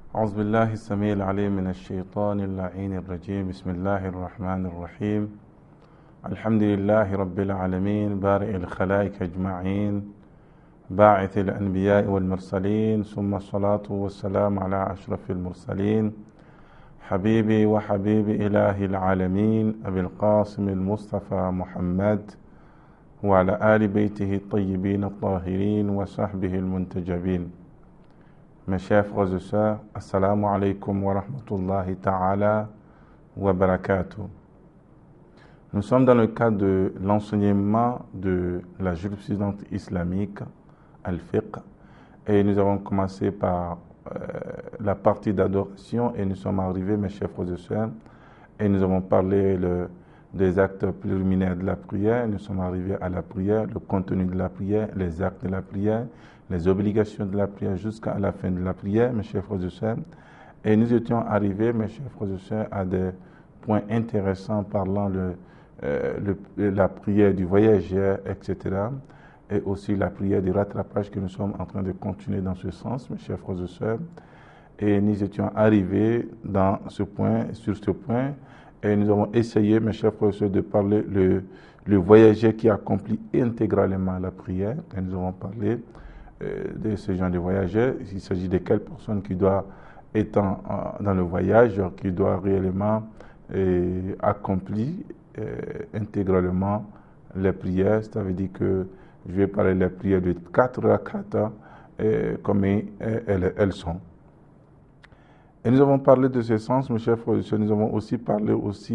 أعوذ بالله السميع العليم من الشيطان اللعين الرجيم. بسم الله الرحمن الرحيم. الحمد لله رب العالمين بارئ الخلائق أجمعين باعث الأنبياء والمرسلين، ثم الصلاة والسلام على أشرف المرسلين حبيبي وحبيب إله العالمين أبي القاسم المصطفى محمد وعلى آل بيته الطيبين الطاهرين وصحبه المنتجبين. Mes chers frères et sœurs, assalamu alaikum wa rahmatullahi ta'ala wa barakatuh. Nous sommes dans le cadre de l'enseignement de la jurisprudence islamique, al-fiqh, et nous avons commencé par la partie d'adoration et nous sommes arrivés, mes chers frères et sœurs, et nous avons parlé des actes préliminaires de la prière, nous sommes arrivés à la prière, le contenu de la prière, les actes de la prière, les obligations de la prière jusqu'à la fin de la prière, mes chers frères et sœurs. Et nous étions arrivés, mes chers frères et sœurs, à des points intéressants parlant de la prière du voyageur, etc. Et aussi la prière du rattrapage que nous sommes en train de continuer dans ce sens, mes chers frères et sœurs. Et nous étions arrivés sur ce point, et nous avons essayé, mes chers frères et sœurs, de parler le voyageur qui accomplit intégralement la prière. Et nous avons parlé de ce genre de voyageurs. Il s'agit de quelle personne qui doit, étant dans le voyage, qui doit réellement accomplir intégralement les prières. Ça veut dire que je vais parler des prières de 4 rakats comme elles sont. Et nous avons parlé de ce sens, mes chers frères et sœurs. Nous avons aussi parlé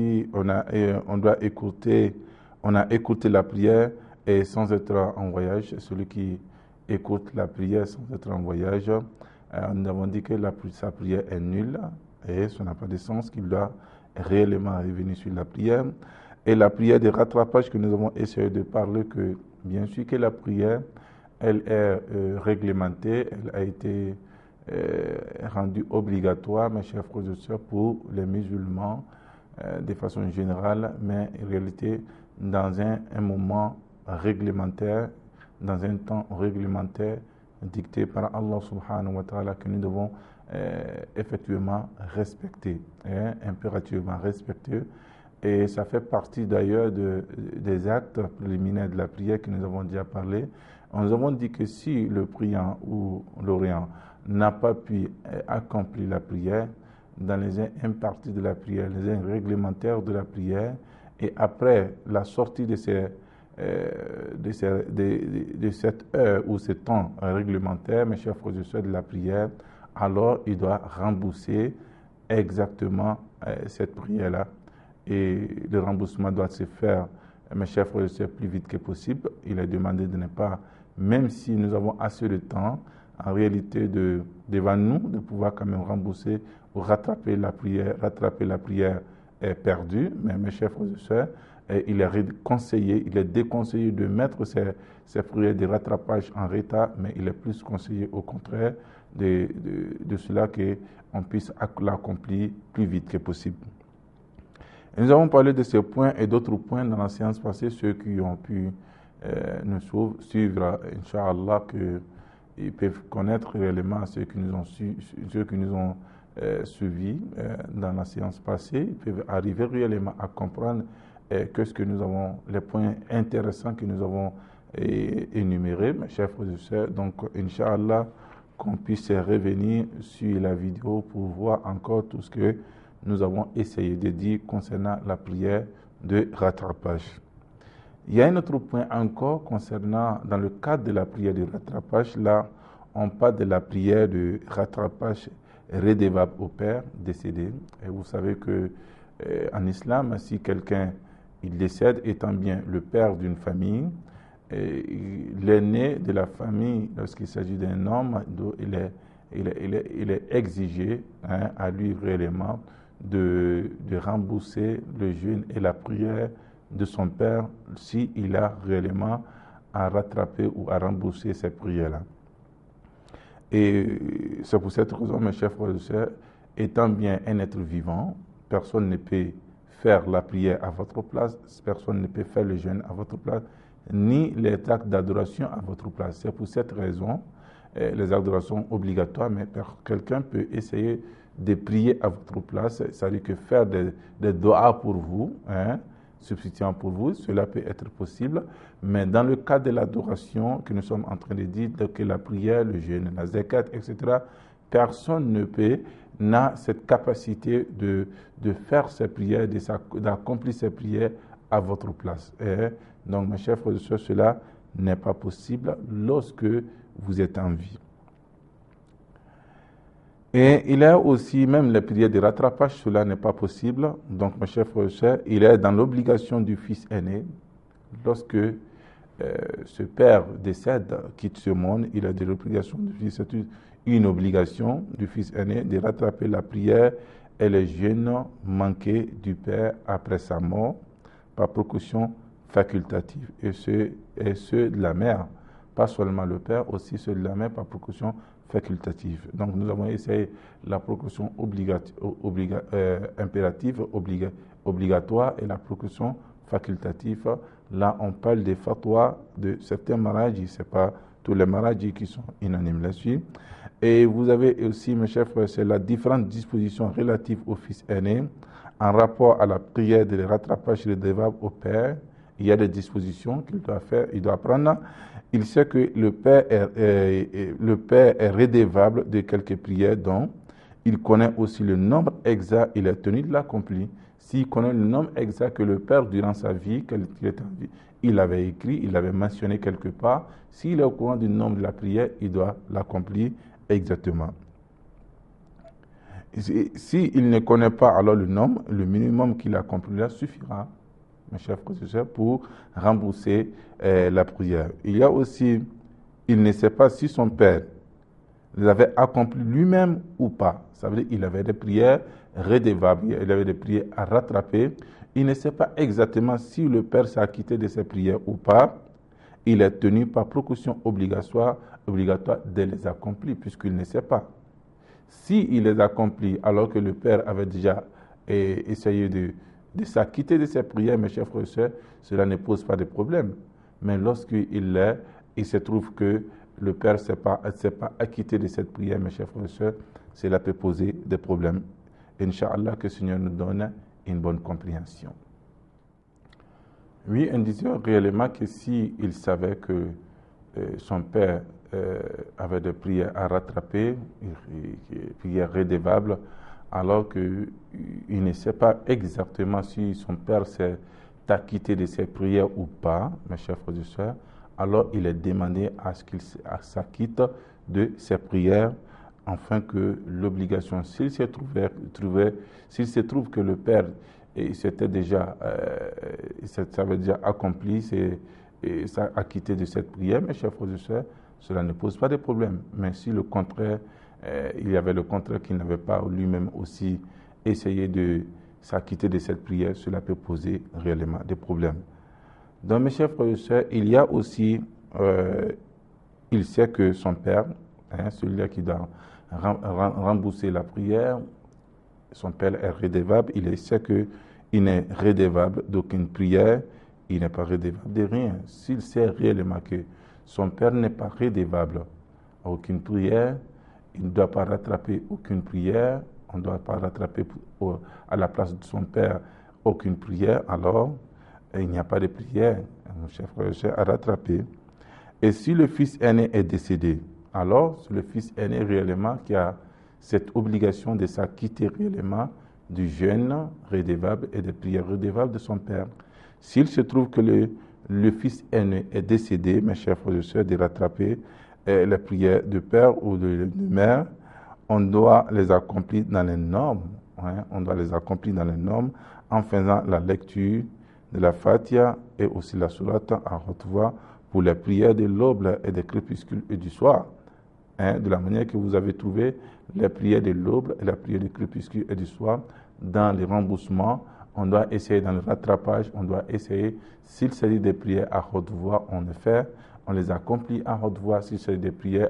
on a écouté la prière et sans être en voyage. Celui qui écoute la prière sans être en voyage, nous avons dit que sa prière est nulle et ça n'a pas de sens, qu'il doit réellement revenir sur la prière. Et la prière de rattrapage que nous avons essayé de parler, que bien sûr que la prière, elle est réglementée, elle a été rendue obligatoire, mes chers frères et sœurs, pour les musulmans de façon générale, mais en réalité dans un moment réglementaire, dans un temps réglementaire dicté par Allah subhanahu wa ta'ala, que nous devons effectivement respecter, impérativement respecter. Et ça fait partie d'ailleurs des actes préliminaires de la prière que nous avons déjà parlé. Nous avons dit que si le priant ou l'orient n'a pas pu accomplir la prière, dans les imparties de la prière, les réglementaires de la prière, et après la sortie de cette heure ou ce temps réglementaire, mes chers frères et sœurs, de la prière, alors il doit rembourser exactement cette prière-là. Et le remboursement doit se faire, mes chers frères et sœurs, plus vite que possible. Il est demandé de ne pas, même si nous avons assez de temps, en réalité, devant nous, de pouvoir quand même rembourser ou rattraper la prière perdue. Mais mes chers frères et sœurs, il est déconseillé de mettre ces prières de rattrapage en retard, mais il est plus conseillé au contraire de cela qu'on puisse l'accomplir plus vite que possible. Et nous avons parlé de ces points et d'autres points dans la séance passée. Ceux qui ont pu nous suivre, Inch'Allah, qu'ils peuvent connaître réellement ceux qui nous ont suivis dans la séance passée. Ils peuvent arriver réellement à comprendre les points intéressants que nous avons énumérés, mes chers frères et sœurs. Donc, Inch'Allah, qu'on puisse revenir sur la vidéo pour voir encore tout ce que nous avons essayé de dire concernant la prière de rattrapage. Il y a un autre point encore concernant, dans le cadre de la prière de rattrapage, là, on parle de la prière de rattrapage redevable au père décédé. Et vous savez que en islam, si quelqu'un il décède, étant bien le père d'une famille, l'aîné de la famille, lorsqu'il s'agit d'un homme, il est exigé à lui réellement de rembourser le jeûne et la prière de son père s'il a réellement à rattraper ou à rembourser ces prières-là. Et c'est pour cette raison, mes chers frères et sœurs, étant bien un être vivant, personne ne peut faire la prière à votre place, personne ne peut faire le jeûne à votre place, ni les actes d'adoration à votre place. C'est pour cette raison les adorations obligatoires, mais quelqu'un peut essayer de prier à votre place, c'est-à-dire que faire des doigts pour vous, hein, substituant pour vous, cela peut être possible, mais dans le cas de l'adoration que nous sommes en train de dire, que la prière, le jeûne, la zakat, etc., personne n'a cette capacité de faire ces prières, d'accomplir ces prières à votre place. Et donc, mes chers frères et sœurs, cela n'est pas possible lorsque vous êtes en vie. Et il y a aussi même les prières de rattrapage, cela n'est pas possible. Donc, mes chers frères et sœurs, il est dans l'obligation du fils aîné. Lorsque ce père décède, quitte ce monde, il a de l'obligation du fils. C'est une obligation du fils aîné de rattraper la prière et les jeûnes manqués du père après sa mort par précaution facultative. Et ceux de la mère, pas seulement le père, aussi ceux de la mère par précaution facultative. Donc nous avons essayé la précaution impérative, obligatoire et la précaution facultative. Là, on parle des fatwas de certains maradis, ce n'est pas tous les maradis qui sont unanimes là-dessus. Et vous avez aussi, mes chers frères, c'est la différentes dispositions relatives au fils aîné en rapport à la prière de rattrapage redevable au père. Il y a des dispositions qu'il doit faire, il doit prendre. Il sait que le père est redevable de quelques prières dont il connaît aussi le nombre exact, il est tenu de l'accomplir. S'il connaît le nombre exact que le père, durant sa vie, il avait écrit, il avait mentionné quelque part, s'il est au courant du nombre de la prière, il doit l'accomplir exactement. S'il ne connaît pas alors le nombre, le minimum qu'il accomplira suffira, mes chers frères et sœurs, pour rembourser la prière. Il y a aussi, il ne sait pas si son père les avait accompli lui-même ou pas. Ça veut dire qu'il avait des prières redevables, il avait des prières à rattraper. Il ne sait pas exactement si le père s'est acquitté de ses prières ou pas. Il est tenu par précaution obligatoire de les accomplir, puisqu'il ne sait pas. S'il les accomplit alors que le père avait déjà essayé de s'acquitter de ses prières, mes chers frères et sœurs, cela ne pose pas de problème. Mais lorsqu'il se trouve que le père ne s'est pas acquitté de cette prière, mes chers frères et sœurs, cela peut poser des problèmes. Inch'Allah, que le Seigneur nous donne une bonne compréhension. Oui, on disait réellement que s'il savait que son père avait des prières à rattraper, des prières redevables, alors qu'il ne sait pas exactement si son père s'est acquitté de ses prières ou pas, mes chers frères et sœurs, alors il est demandé à ce qu'il s'acquitte de ses prières, afin que l'obligation, s'il se trouve que le père s'avait déjà accompli, s'est acquitté de cette prière, mes chers frères et sœurs, cela ne pose pas de problème. Mais si le contraire, il y avait le contraire qui n'avait pas lui-même aussi essayé de s'acquitter de cette prière, cela peut poser réellement des problèmes. Donc, mes chers frères et sœurs, il y a aussi, il sait que son père, celui-là qui doit rembourser la prière, son père est redevable, il sait qu'il n'est redevable d'aucune prière, il n'est pas redevable de rien. S'il sait réellement que son père n'est pas redevable à aucune prière, il ne doit pas rattraper aucune prière, on ne doit pas rattraper à la place de son père aucune prière, alors il n'y a pas de prière, mon cher frère et sœur, à rattraper. Et si le fils aîné est décédé, alors c'est le fils aîné réellement qui a cette obligation de s'acquitter réellement du jeûne redevable et des prières redevables de son père. S'il se trouve que le fils aîné est décédé, mes chers frères et sœurs, de rattraper les prières de père ou de mère, on doit les accomplir dans les normes. On doit les accomplir dans les normes en faisant la lecture de la Fatiha et aussi la sourate en haute voix pour les prières de l'aube et des crépuscules et du soir. De la manière que vous avez trouvé les prières de l'aube et la prière du crépuscule et du soir dans les remboursements, on doit essayer dans le rattrapage, on doit essayer, s'il s'agit des prières à haute voix, on les accomplit à haute voix. S'il s'agit des prières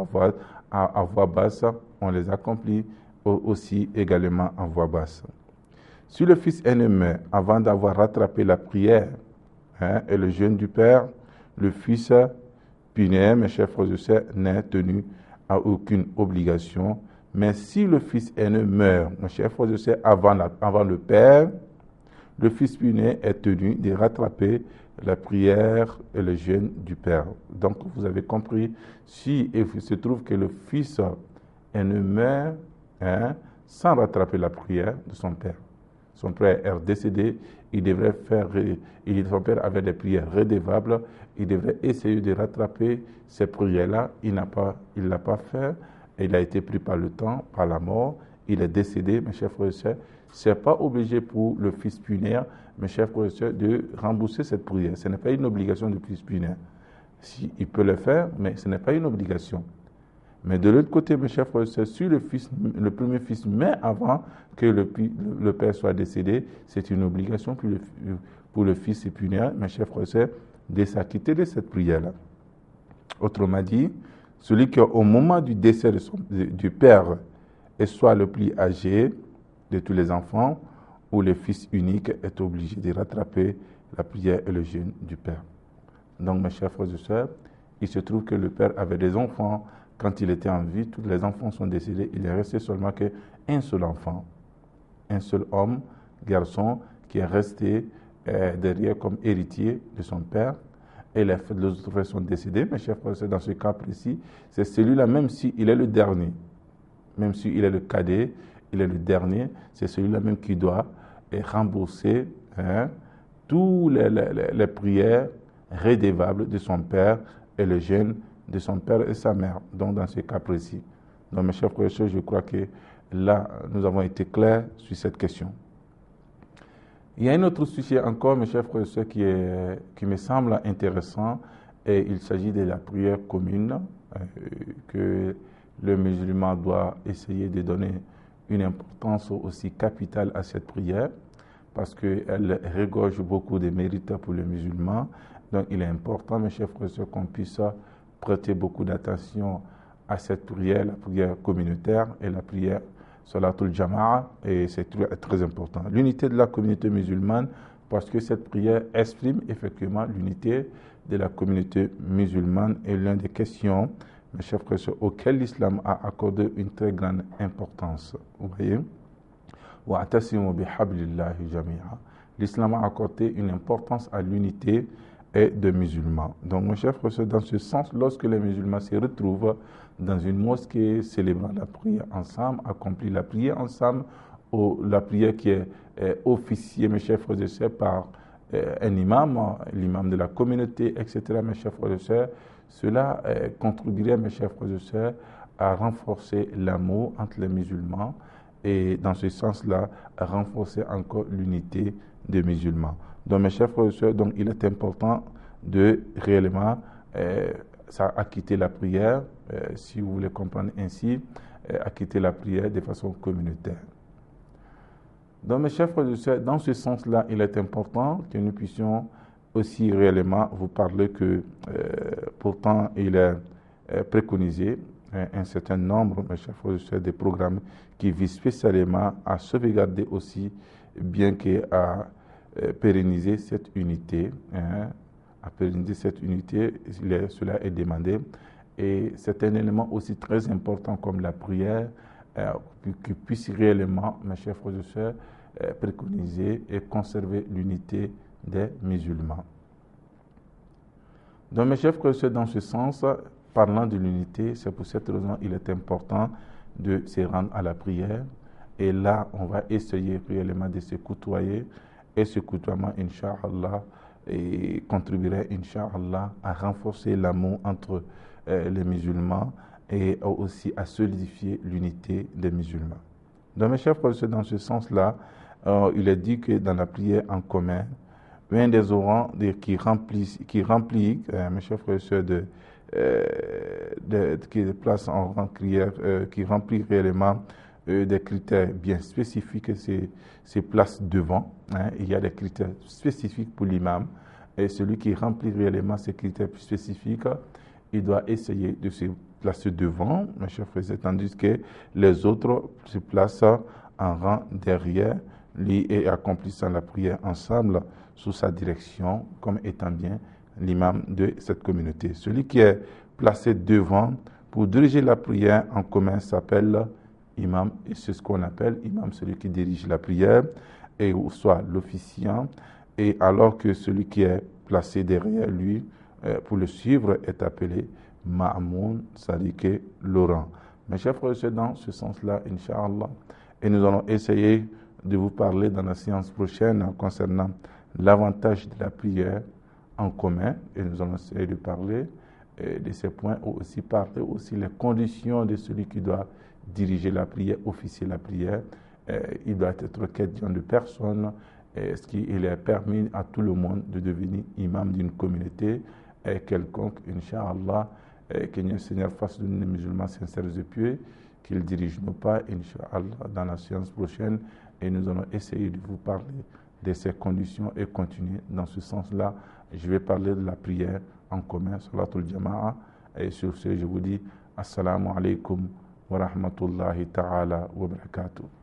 à voix basse, on les accomplit aussi également en voix basse. Si le fils aîné meurt avant d'avoir rattrapé la prière et le jeûne du père, le fils punéen, mes chers frères et sœurs, n'est tenu à aucune obligation. Mais si le fils aîné meurt, mes chers frères et sœurs, avant le père, le fils punéen est tenu de rattraper la prière et le jeûne du père. Donc, vous avez compris, si il se trouve que le fils aîné meurt sans rattraper la prière de son père, son père est décédé, son père avait des prières redevables, il devrait essayer de rattraper ces prières-là. Il ne l'a pas fait, et il a été pris par le temps, par la mort, il est décédé, mes chers frères et sœurs. Ce n'est pas obligé pour le fils punéen, mes chers frères et sœurs, de rembourser cette prière. Ce n'est pas une obligation du fils punéen. Si, il peut le faire, mais ce n'est pas une obligation. Mais de l'autre côté, mes chers frères et sœurs, si le premier fils meurt avant que le père soit décédé, c'est une obligation pour le fils punéen, mes chers frères et sœurs, de s'acquitter de cette prière-là. Autrement dit, celui qui, au moment du décès du père, est soit le plus âgé de tous les enfants, ou le fils unique est obligé de rattraper la prière et le jeûne du père. Donc, mes chers frères et sœurs, il se trouve que le père avait des enfants. Quand il était en vie, tous les enfants sont décédés. Il est resté seulement qu'un seul enfant, un seul homme, garçon, qui est resté derrière comme héritier de son père. Et les autres frères sont décédés. Mes chers frères, dans ce cas précis, c'est celui-là, même s'il est le dernier, même s'il est le cadet, il est le dernier, c'est celui-là même qui doit rembourser tous les prières redevables de son père et le jeûne de son père et sa mère, donc dans ce cas précis. Donc mes chers frères et sœurs, je crois que là, nous avons été clairs sur cette question. Il y a un autre sujet encore, mes chers frères et sœurs, qui me semble intéressant, et il s'agit de la prière commune, que le musulman doit essayer de donner une importance aussi capitale à cette prière, parce qu'elle regorge beaucoup de mérites pour le musulman. Donc il est important, mes chers frères et sœurs, qu'on puisse prêter beaucoup d'attention à cette prière, la prière communautaire et la prière Salatul Jama'a, et c'est très important. L'unité de la communauté musulmane, parce que cette prière exprime effectivement l'unité de la communauté musulmane, et l'une des questions, mes chers frères et sœurs, auxquelles l'islam a accordé une très grande importance. Vous voyez? Wa'tasimu bihablillahi jami'a. L'islam a accordé une importance à l'unité des musulmans. Donc, mes chers frères et sœurs, dans ce sens, lorsque les musulmans se retrouvent dans une mosquée, célébrant la prière ensemble, accomplissent la prière ensemble, ou la prière qui est officiée, mes chers frères et sœurs, par un imam, l'imam de la communauté, etc., mes chers frères et sœurs, cela contribuerait, mes chers frères et sœurs, à renforcer l'amour entre les musulmans, et dans ce sens-là, à renforcer encore l'unité des musulmans. Donc, mes chers frères et sœurs, donc, il est important de réellement acquitter la prière, si vous voulez comprendre ainsi, acquitter la prière de façon communautaire. Donc, mes chers frères et sœurs, dans ce sens-là, il est important que nous puissions aussi réellement vous parler que, pourtant, il est préconisé un certain nombre, mes chers frères et sœurs, des programmes qui visent spécialement à sauvegarder aussi, bien qu'à pérenniser cette unité, à pérenniser cette unité, cela est demandé. Et c'est un élément aussi très important comme la prière, qui puisse réellement, mes chers frères et sœurs, préconiser et conserver l'unité des musulmans. Donc, mes chers frères et sœurs, dans ce sens, parlant de l'unité, c'est pour cette raison qu'il est important de se rendre à la prière. Et là, on va essayer réellement de se côtoyer. Et ce côtoiement, Inch'Allah, contribuerait, Inch'Allah, à renforcer l'amour entre les musulmans et aussi à solidifier l'unité des musulmans. Donc, mes chers frères et sœurs, dans ce sens-là, il est dit que dans la prière en commun, un des orants qui remplit, mes chers frères et sœurs, qui place en rang prière, qui remplit réellement des critères bien spécifiques, c'est place devant. Il y a des critères spécifiques pour l'imam, et celui qui remplit réellement ces critères spécifiques, il doit essayer de se placer devant, mes chers frères, tandis que les autres se placent en rang derrière lui et accomplissant la prière ensemble sous sa direction, comme étant bien l'imam de cette communauté. Celui qui est placé devant pour diriger la prière en commun s'appelle imam, et c'est ce qu'on appelle imam, celui qui dirige la prière, et soit l'officiant, et alors que celui qui est placé derrière lui pour le suivre est appelé ma'amoun, c'est-à-dire que Laurent. Mes chers frères, c'est dans ce sens-là, Inch'Allah, et nous allons essayer de vous parler dans la séance prochaine concernant l'avantage de la prière en commun, et nous allons essayer de parler de ces points, aussi parler aussi les conditions de celui qui doit diriger la prière, officier la prière. Il doit être quelqu'un de personne. Est-ce qu'il est permis à tout le monde de devenir imam d'une communauté quelconque, Inch'Allah, que le Seigneur fasse de nous les musulmans sincères et pieux, qu'il dirige nos pas, Inch'Allah, dans la séance prochaine, et nous allons essayer de vous parler de ces conditions et continuer dans ce sens-là. Je vais parler de la prière en commun, Salatul Jama'a, et sur ce, je vous dis Assalamu alaikum wa rahmatullahi ta'ala wa barakatuh.